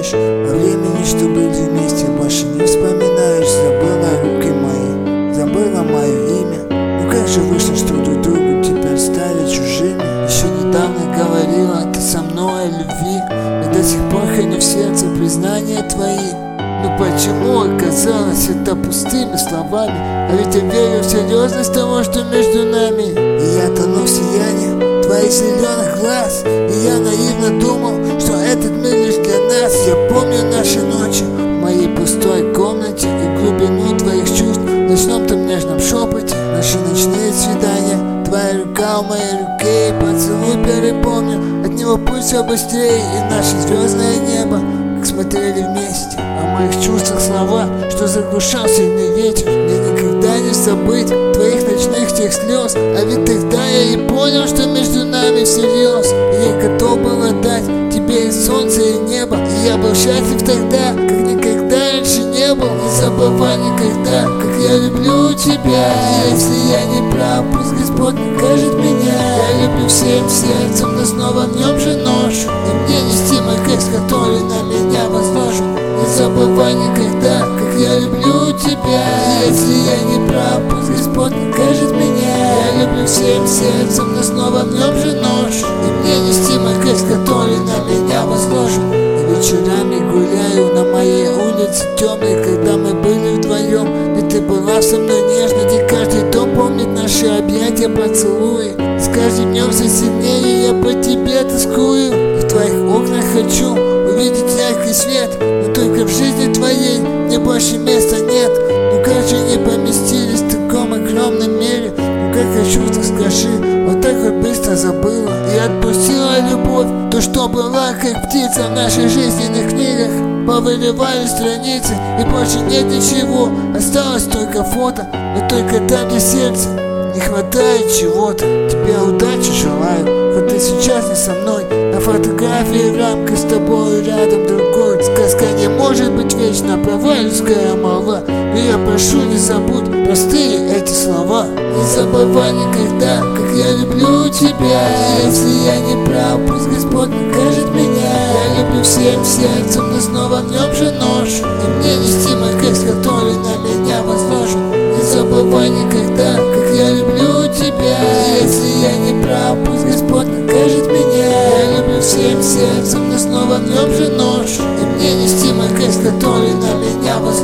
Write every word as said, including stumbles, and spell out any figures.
знаешь. О времени, что были вместе, больше не вспоминаешь. Забыла руки мои, забыла мое имя. Ну как же вышло, что друг другу теперь стали чужими? Еще недавно говорила ты со мной о любви, и до сих пор храню в сердце признания твои. Но почему оказалось это пустыми словами? А ведь я верю в серьезность того, что между нами. И я тону в сиянии твоих зеленых глаз, и я наивно думал, что этот мир лишь для нас. Я помню наши ночи в моей пустой комнате и глубину твоих чувств в ночном том нежном шепоте. Наши ночные свидания, твоя рука в моей руке, и поцелуй первый помню, от него пульс все быстрее. И наше звездное небо, как смотрели вместе, о моих чувствах слова, что заглушал сильный ветер. Мне никогда не забыть твоих ночных тех слез. А ведь тогда я и понял, что между нами всерьез. И я готов был отдать тебе и солнце, и небо. И я был счастлив тогда, как никогда раньше не был. Не забывай никогда, как я люблю тебя. И если я не прав, пусть Господь накажет меня. Я люблю всем сердцем, но снова в нем же ношу. И мне нести мой крест, который на меня возложен. Не забывай никогда, как я люблю тебя. И если я не прав, пусть Господь накажет меня. Я люблю всем сердцем, но снова в нем же ношу. И мне нести мой крест, который на меня возложен. И вечерами гуляю на моей улице темной, когда мы были вдвоем. И ты была со мной нежно, и каждый дом помнит наши объятия, поцелуи. С каждым днем все сильнее я по тебе тоскую. И в твоих окнах хочу увидеть яркий свет, но только в жизни твоей мне больше места нет. Ну как же не поместились в таком огромном мире? Ну как хочу, так скажи, вот так вот быстро забыла и отпустила любовь, то, что была как птица в наших жизненных книгах. Повырывали страницы, и больше нет ничего, осталось только фото, но только там, где сердце не хватает чего-то. Тебе удачи желаю, хоть ты сейчас не со мной. На фотографии рамка с тобой рядом другой. Сказка не может быть вечна, права людская молва. Но я прошу, не забудь простые эти слова. Не забывай никогда, как я люблю тебя. И если я не прав, пусть Господь накажет меня. Я люблю всем сердцем, но снова в нем же ношу. И мне нести мой крест, который на меня возложен. Не забывай никогда, как я люблю тебя. И если я не прав, пусть Господь накажет меня. Я люблю всем сердцем, но снова в нем же ношу. И мне нести мой крест, который на меня возложен.